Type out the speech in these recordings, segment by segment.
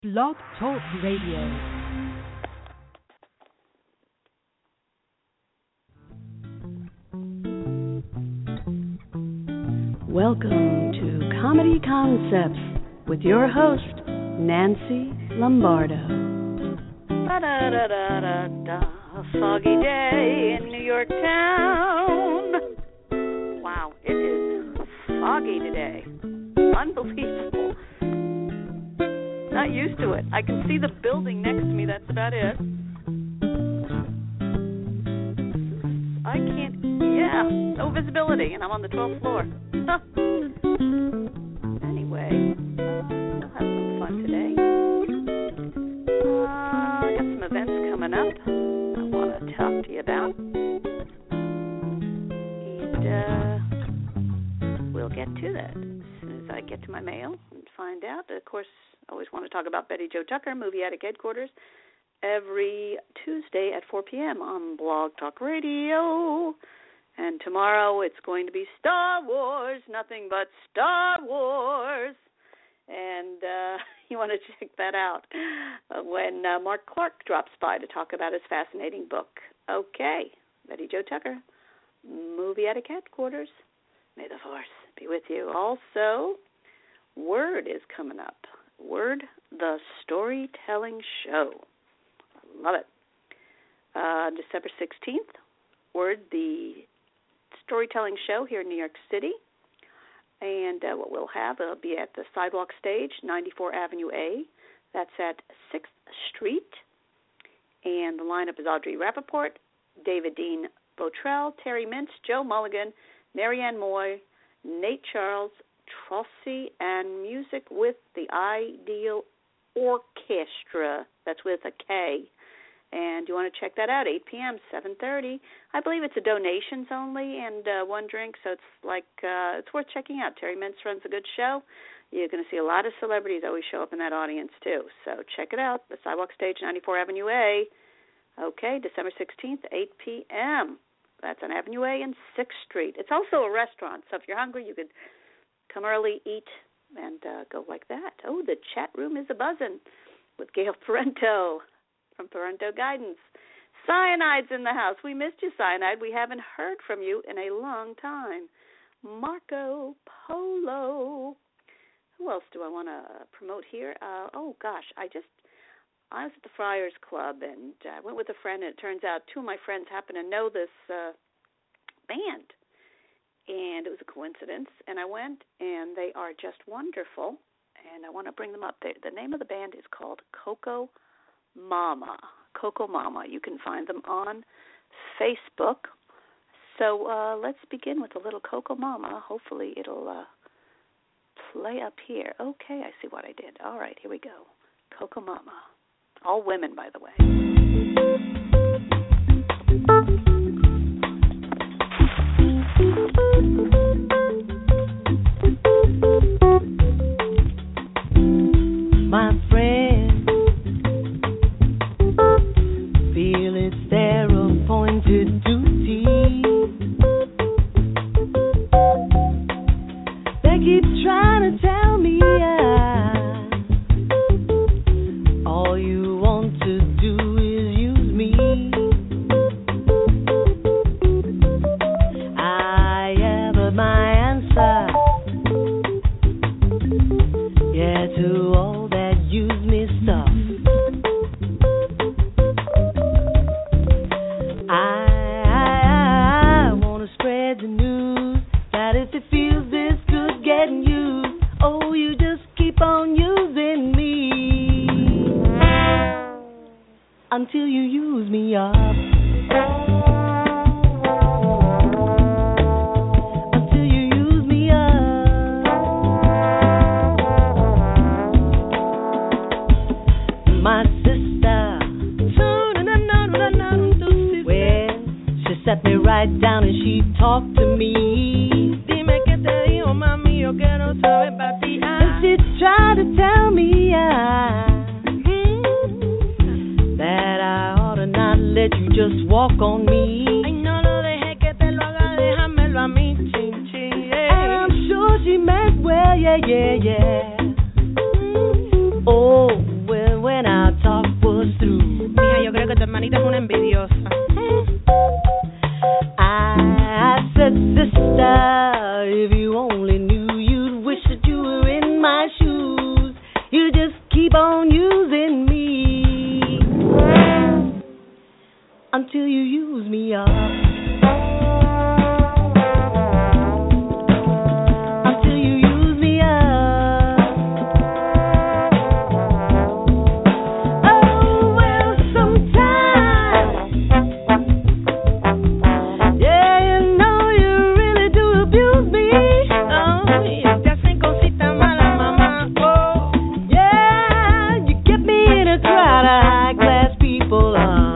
Blog Talk Radio. Welcome to Comedy Concepts with your host, Nancy Lombardo. Ba-da-da-da-da-da. A foggy day in New York town. Wow, it is foggy today. Unbelievable. Not used to it. I can see the building next to me. That's about it. No visibility, and I'm on the 12th floor. Anyway, we'll have some fun today. I got some events coming up I want to talk to you about. And we'll get to that as soon as I get to my mail and find out. Of course, I always want to talk about Betty Jo Tucker, Movie Attic Headquarters, every Tuesday at 4 p.m. on Blog Talk Radio. And tomorrow it's going to be Star Wars, nothing but Star Wars. And you want to check that out when Mark Clark drops by to talk about his fascinating book. Okay, Betty Jo Tucker, Movie Attic Headquarters. May the Force be with you. Also, Word is coming up. Word, the storytelling show. I love it. December 16th, Word, the storytelling show here in New York City. And what we'll have, it'll be at the Sidewalk Stage, 94 Avenue A. That's at 6th Street. And the lineup is Audrey Rappaport, David Dean Botrell, Terry Mintz, Joe Mulligan, Marianne Moy, Nate Charles, Trossi, and music with the Ideal Orchestra. That's with a K. And you want to check that out, 8 p.m., 7:30. I believe it's a donations only and one drink, so it's like it's worth checking out. Terry Mintz runs a good show. You're going to see a lot of celebrities always show up in that audience, too. So check it out, the Sidewalk Stage, 94 Avenue A. Okay, December 16th, 8 p.m. That's on Avenue A and 6th Street. It's also a restaurant, so if you're hungry, you could come early, eat, and go like that. Oh, the chat room is a-buzzing with Gail Parento from Parento Guidance. Cyanide's in the house. We missed you, Cyanide. We haven't heard from you in a long time. Marco Polo. Who else do I want to promote here? I was at the Friars Club, and I went with a friend, and it turns out two of my friends happen to know this band. And it was a coincidence, and I went, and they are just wonderful, and I want to bring them up. The name of the band is called Coco Mama. Coco Mama. You can find them on Facebook. So let's begin with a little Coco Mama. Hopefully it'll play up here. Okay, I see what I did. All right, here we go. Coco Mama. All women, by the way. My friend, feel it's their appointed duty. They keep trying to tell me all you want to do is use me. I have my answer, yeah, to all that use me stuff. I want to spread the news that if it feels this good getting used, oh, you just keep on using me until you use me up. Until you use me up. My sister, well, she sat me right down and she talked to me. Dime que te dijo, mami, yo quiero saber para ti. And she tried to tell me that I ought to not let you just walk on me. Ay, no lo deje que te lo haga, déjamelo a mí, chin, chin, yeah. And I'm sure she meant well, yeah, yeah, yeah. Oh, well. hermanita es una envidiosa. I said, sister, if you only knew, you'd wish that you were in my shoes. You just keep on using me until you use me up. Until you use me up. Oh, well, sometimes, yeah, you know you really do abuse me. Oh, y te hacen cositas malas, mamá. Oh, Yeah, you get me in a crowd of high-class people,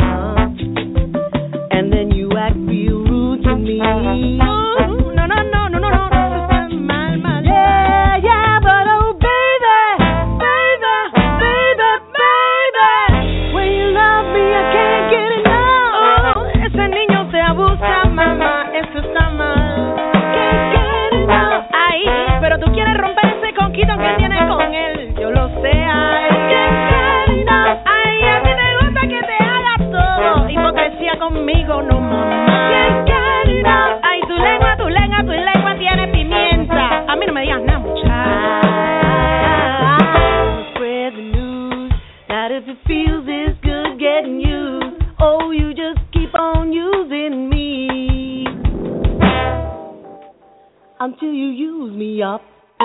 and then you act real rude to me. no, no, no, no, no, no, eso está mal, mal. Yeah, yeah, but oh baby, baby, baby, baby, when you love me I can't get enough. Oh, ese niño te abusa, mamá, eso está mal. Can't get enough. Ay, pero tú quieres romper ese conquito que tienes con él. Yo lo sé, ay. Can't get enough. Ay, a ti te gusta que te haga todo. Hipocresía conmigo, no, mamá. Can't get enough. Ay, tu lengua tiene pimienta. A mí no me digas nada, muchacha. Spread the news that if it feels this good getting used, oh, you just keep on using me until you use me up.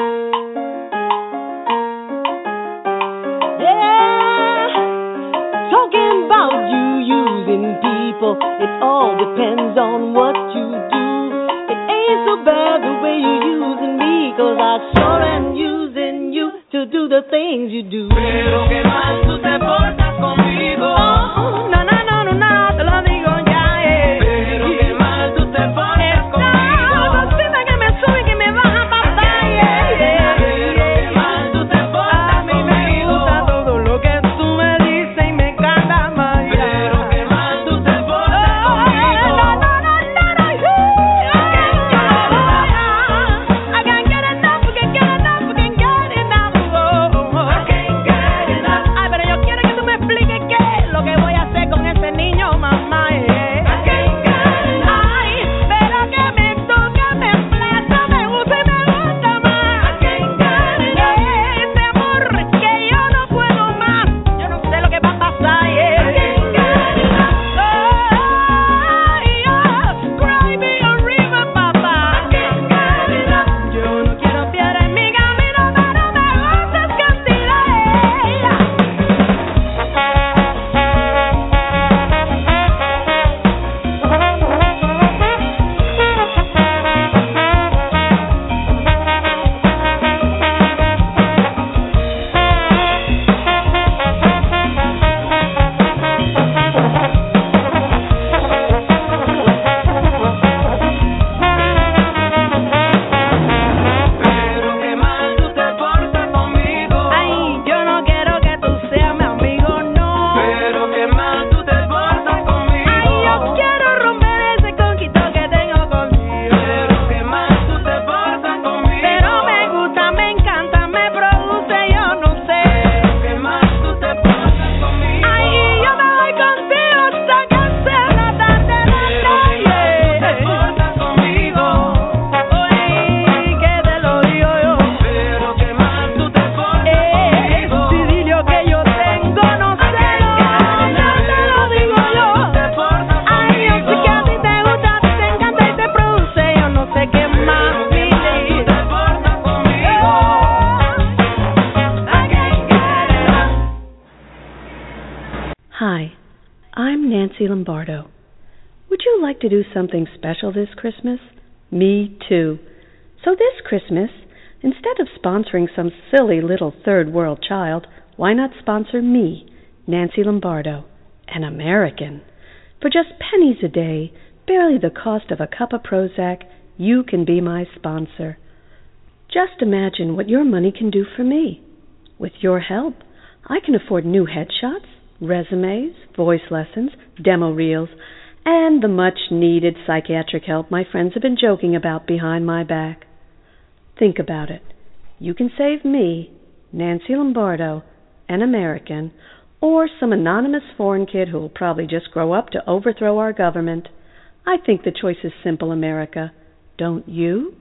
Yeah, talking about you using people, it all depends on what you do. It ain't so bad the way you're using me, 'cause I sure am using you to do the things you do. Pero qué mal tú te portas conmigo. Oh, no, no, no, no, no, te lo digo ya, Pero qué mal tú te portas conmigo. Cosita que me sube y que me baja, papá, Pero qué mal tú te portas a mí me gusta conmigo. todo lo que tú me dices y me encanta más. Pero qué mal tú te portas No, conmigo. no, no, no, no. I can't get enough, can't get enough, can't get enough. I can't get enough. Ay, pero yo quiero que tú me expliques qué es lo que voy a hacer con ese niño, mamá. I can't get enough. Ay, pero que me toque, me flecha, me gusta y me gusta más. I can't get enough. Ese amor que yo no puedo más. Yo no sé lo que va a pasar. I can't get enough. Cry me a river, papá. I can't get enough. Yo no quiero piedra en mi camino, pero me gustas cantidad. Pero qué mal tú te portas conmigo. Ay, yo no quiero que tú seas mi amigo, no. Pero qué mal tú te portas Ay, yo conmigo. quiero romper ese conquito que tengo contigo. Pero qué mal tú te portas conmigo. Pero me gusta, me encanta, me produce, yo no sé. Pero qué mal tú te portas conmigo. Ay, yo me voy contigo hasta que sea la tarde de Pero qué mal tú te portas conmigo. Oye, que te lo digo yo. Pero qué mal tú te portas Ese conmigo. idilio que yo tengo, no sé, te lo digo yo. Te portas Ay, yo sé que a ti te gusta, a ti te encanta y te produce, yo no sé qué más, Pero qué mal tú te portas conmigo. I can't get enough. Hi, I'm Nancy Lombardo. Would you like to do something special this Christmas? Me too. So this Christmas, instead of sponsoring some silly little third world child, why not sponsor me, Nancy Lombardo, an American? For just pennies a day, barely the cost of a cup of Prozac, you can be my sponsor. Just imagine what your money can do for me. With your help, I can afford new headshots, resumes, voice lessons, demo reels, and the much-needed psychiatric help my friends have been joking about behind my back. Think about it. You can save me, Nancy Lombardo, an American, or some anonymous foreign kid who'll probably just grow up to overthrow our government. I think the choice is simple, America. Don't you?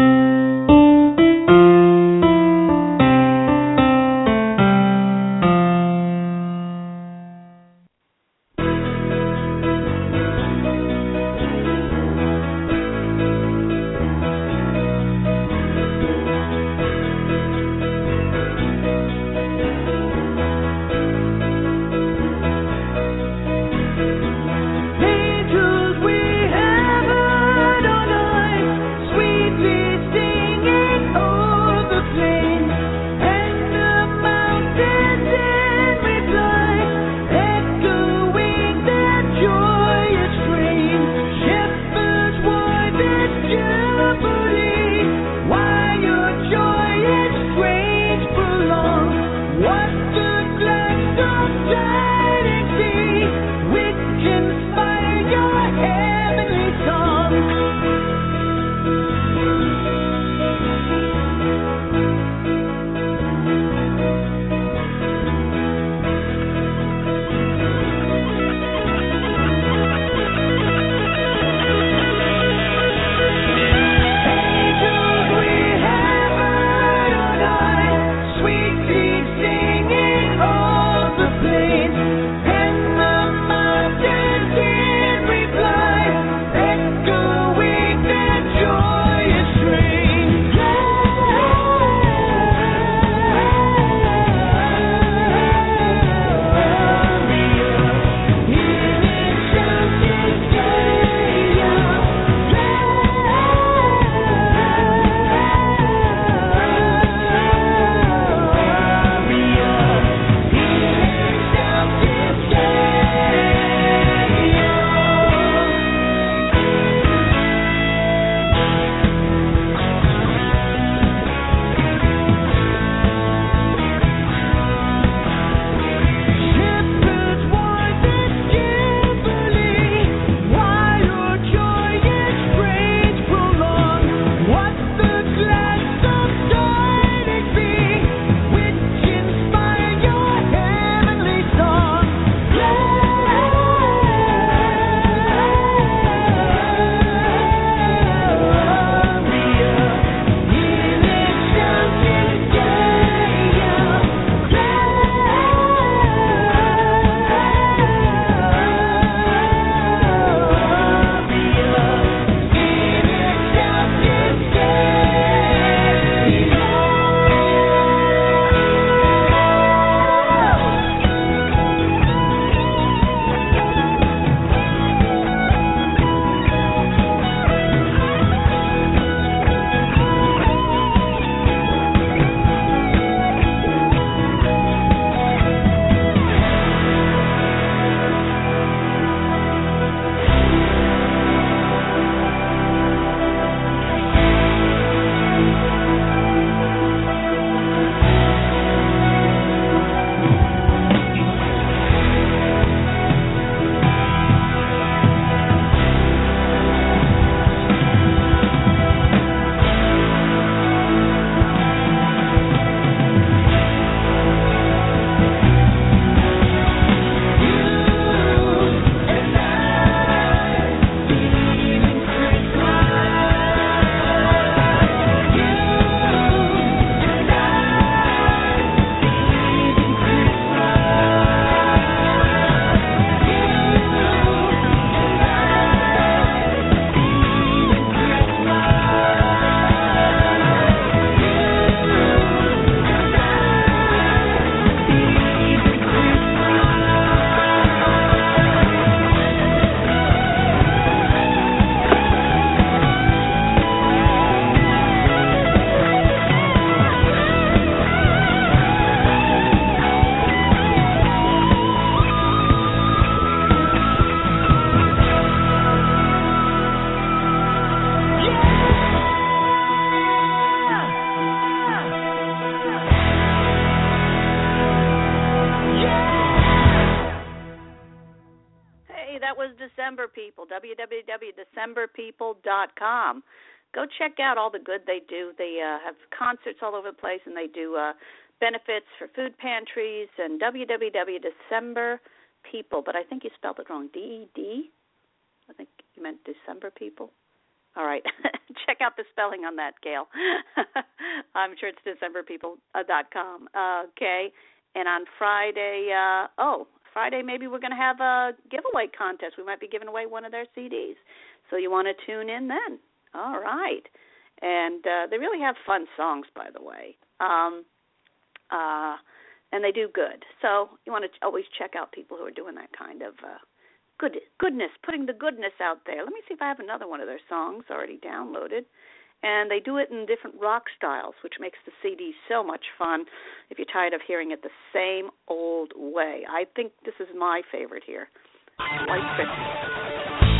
December People, www.decemberpeople.com. Go check out all the good they do. They have concerts all over the place, and they do benefits for food pantries, and www.DecemberPeople, but I think you spelled it wrong, D-E-D? I think you meant December People. All right. Check out the spelling on that, Gail. I'm sure it's DecemberPeople.com. Okay. And on Friday, Friday maybe we're going to have a giveaway contest. We might be giving away one of their CDs. So you want to tune in then. All right. And they really have fun songs, by the way. And they do good. So you want to always check out people who are doing that kind of goodness, putting the goodness out there. Let me see if I have another one of their songs already downloaded. And they do it in different rock styles, which makes the CD so much fun if you're tired of hearing it the same old way. I think this is my favorite here, White Christmas.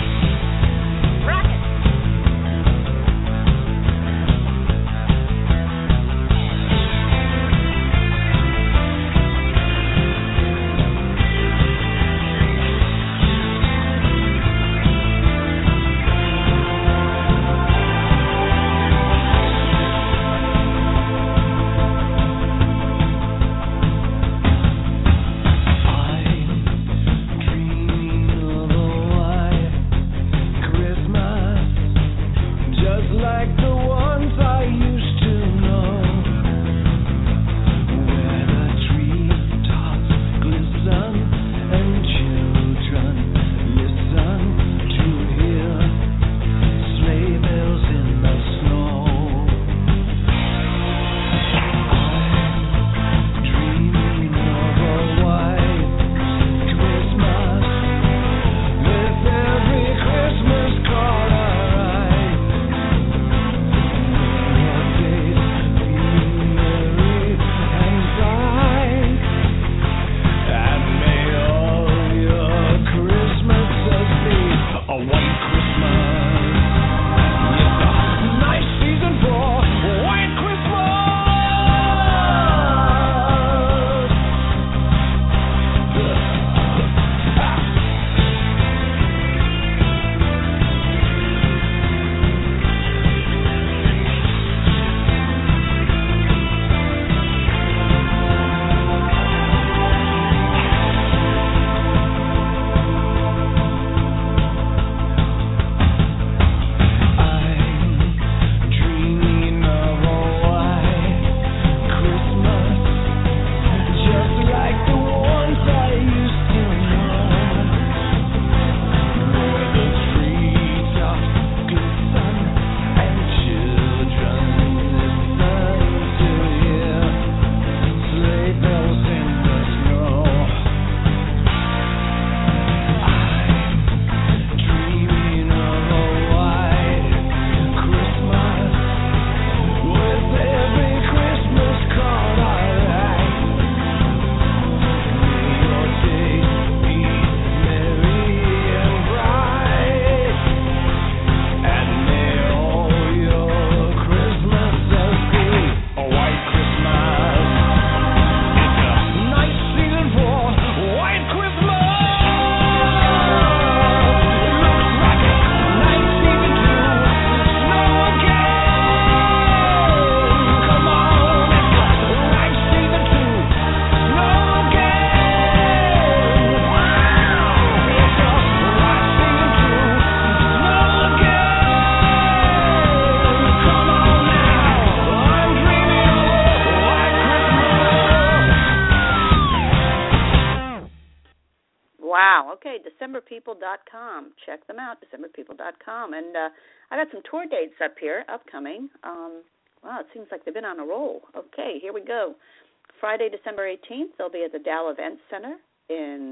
DecemberPeople.com. Check them out, DecemberPeople.com. And I got some tour dates up here, upcoming. Wow, it seems like they've been on a roll. Okay, here we go. Friday, December 18th, they'll be at the Dow Event Center in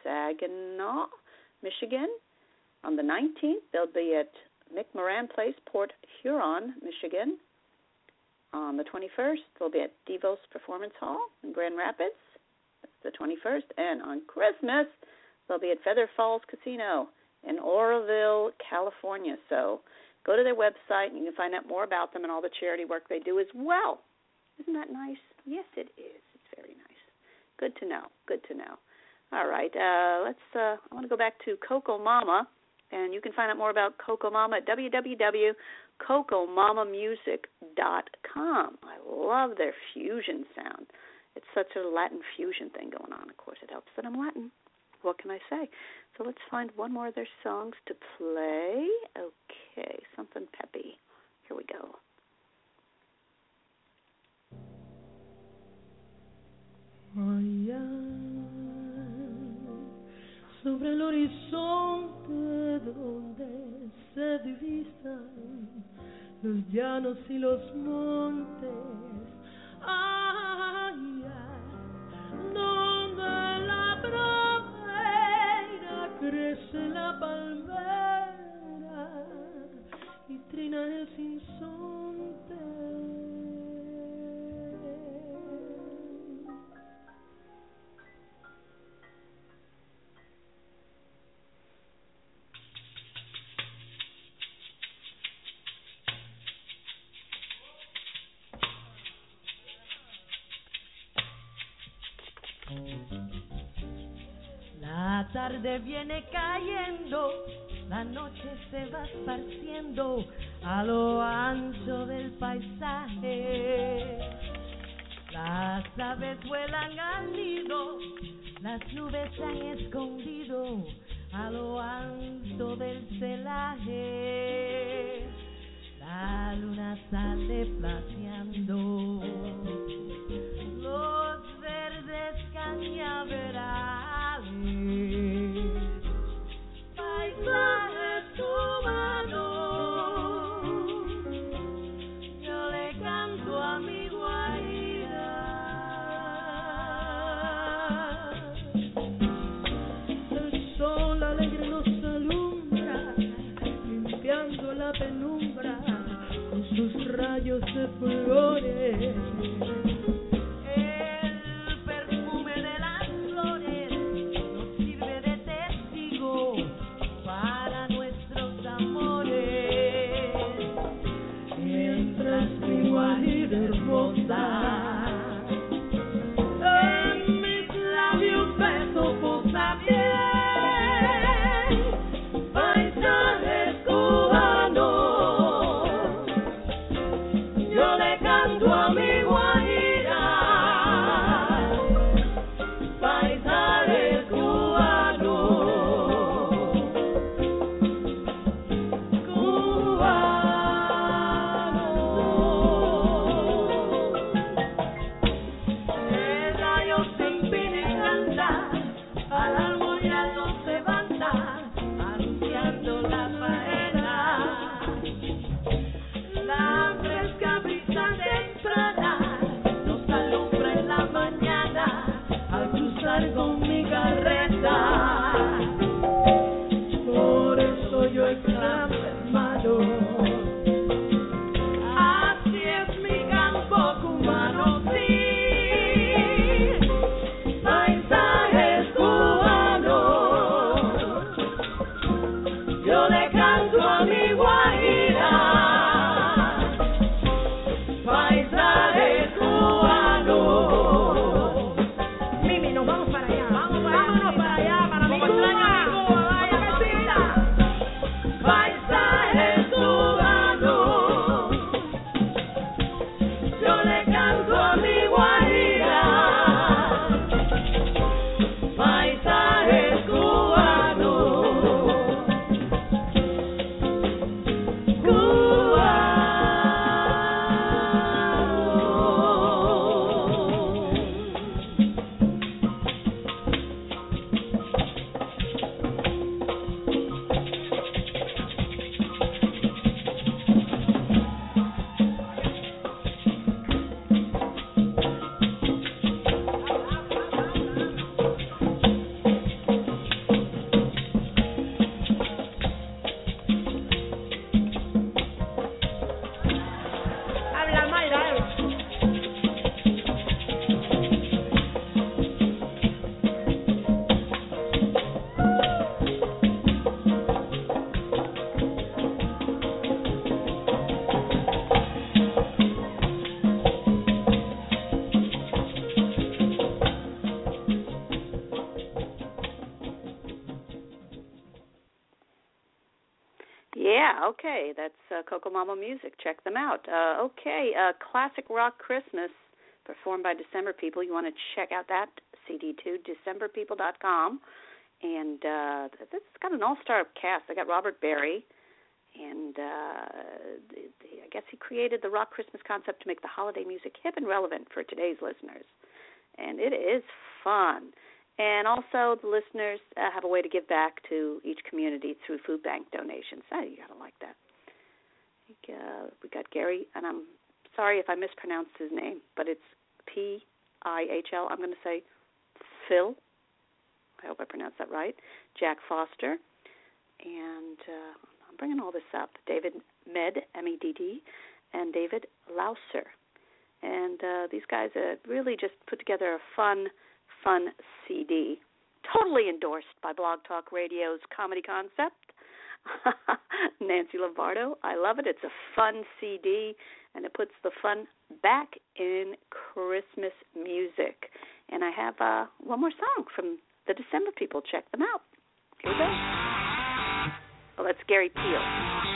Saginaw, Michigan. On the 19th, they'll be at Mick Moran Place, Port Huron, Michigan. On the 21st, they'll be at Devos Performance Hall in Grand Rapids. That's the 21st. And on Christmas, they'll be at Feather Falls Casino in Oroville, California. So go to their website and you can find out more about them and all the charity work they do as well. Isn't that nice? Yes, it is. It's very nice. Good to know. Good to know. All right. I want to go back to Coco Mama, and you can find out more about Coco Mama at www.cocomamamusic.com. I love their fusion sound. it's such a Latin fusion thing going on. Of course, it helps that I'm Latin. What can I say? So let's find one more of their songs to play. Okay, something peppy. Here we go. Allá sobre el horizonte donde se divisan los llanos y los montes, allá donde la pradera crece la palmera y trina el sinsonte. La tarde viene cayendo, la noche se va esparciendo a lo ancho del paisaje. Las aves vuelan al nido, las nubes se han escondido a lo alto del celaje. La luna sale plateando los verdes cañaverales, paisajes cubanos. Yo le canto a mi guaira. El sol alegre nos alumbra, limpiando la penumbra con sus rayos de flores. En mis labios beso posa bien, paisajes cubanos. Yo le canto a mi guajira, paisajes cubanos. Con mi carreta, por eso yo exclamo, hermano, así es mi campo cubano, sí, paisajes cubanos. Yo le canto a mi guajira, paisajes cubanos. Yeah, okay, that's Coco Mama Music. Check them out. Okay, Classic Rock Christmas performed by December People. You want to check out that CD too, DecemberPeople.com. And it's got an all-star cast. I got Robert Berry, and I guess he created the rock Christmas concept to make the holiday music hip and relevant for today's listeners. And it is fun. And also the listeners have a way to give back to each community through food bank donations. You got to like that. We got Gary, and I'm sorry if I mispronounced his name, but it's P-I-H-L. I'm going to say Phil. I hope I pronounced that right. Jack Foster. And I'm bringing all this up. David Med, M-E-D-D, and David Lauser. And these guys really just put together a fun CD, totally endorsed by Blog Talk Radio's comedy concept. Nancy Lombardo, I love it. It's a fun CD, and it puts the fun back in Christmas music. And I have one more song from the December People. Check them out. Here we go. Well, that's Gary Peel.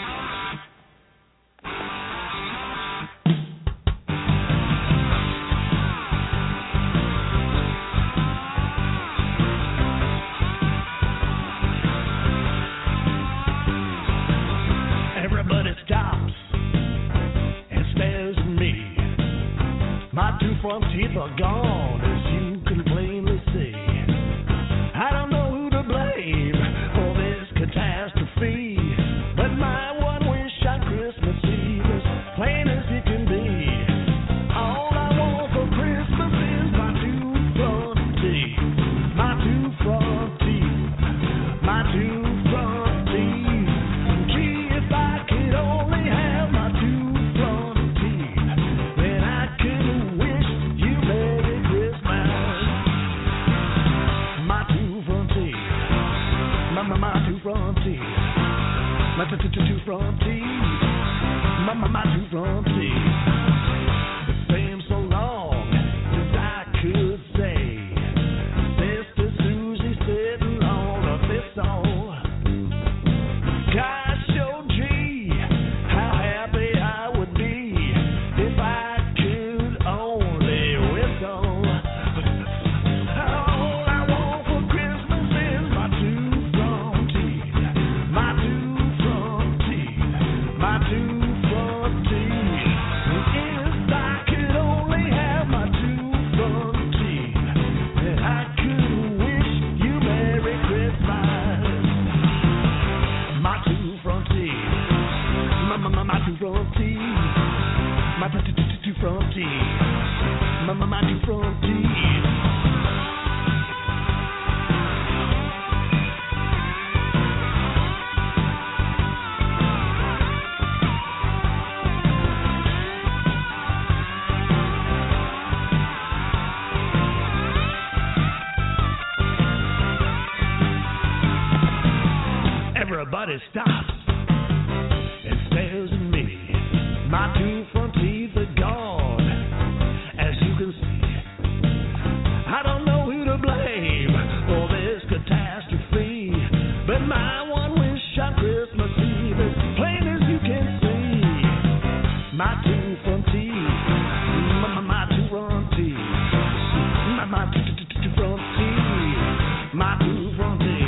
Everybody stops and stares at me. My two front teeth are gone, as you can plainly see. I don't know who to blame for this catastrophe, but my one wish on Christmas Eve is plain as it can be. All I want for Christmas is my two front teeth, my two front teeth, my two front teeth. Gee, if I could only have my two front teeth, then I could wish you Merry Christmas. My two front teeth, my two front teeth, my two front teeth, my two front teeth. It's been so long since I could say, Sister Susie sitting on a thistle. Gosh, oh gee, how happy I would be if I could only whistle. All I want for Christmas is my two front teeth, my two front teeth, my two front teeth. If I could only have my two front teeth, then I could wish you Merry Christmas. My two front teeth, my two front teeth, my two front teeth, my two front teeth. Everybody stops and stares at me. My two front teeth are gone, as you can see. I don't know who to blame for this catastrophe, but my one wish on Christmas Eve is plain as you can see. My two front teeth, my two front teeth, my two front teeth, my two front teeth.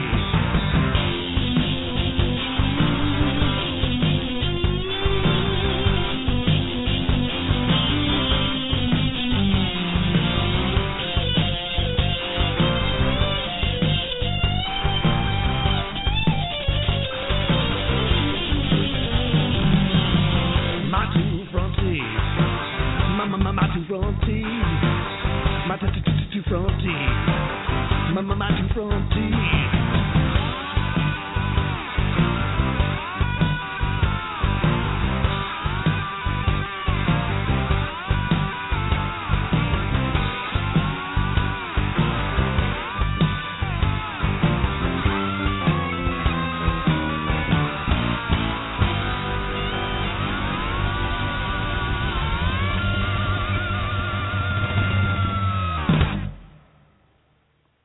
My two front teeth, my two front teeth, my two front teeth, my two front teeth.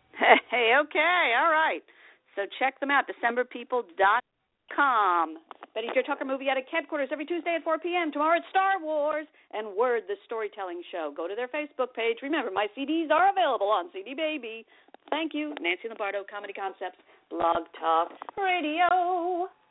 Hey, okay, all right. So check them out, DecemberPeople.com. Betty Jo Tucker Movie Attic Headquarters every Tuesday at 4 p.m. Tomorrow it's Star Wars and Word, the Storytelling Show. Go to their Facebook page. Remember, my CDs are available on CD Baby. Thank you. Nancy Lombardo, Comedy Concepts, Blog Talk Radio.